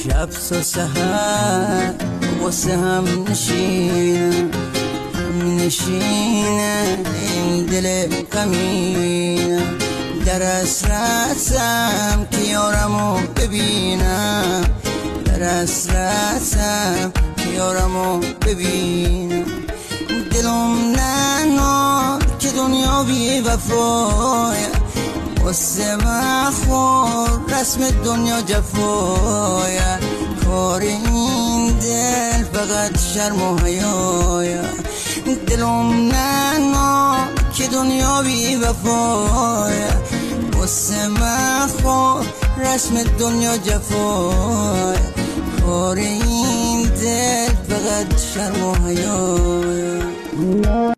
شب تا سحر واسه هم نشینه این دل غمینه، در حسرتم که یارمو ببینم، در حسرتم که یارمو ببینم. دلم ننال که دنیا بی وفایه، واسه من خور رسم دنیا جفایه، کار این دل فقط شرم و حیایه. دلم ننال که دنیا بی وفایه، واسه من خور رسم دنیا جفایه، کار این دل فقط شرم و حیایه.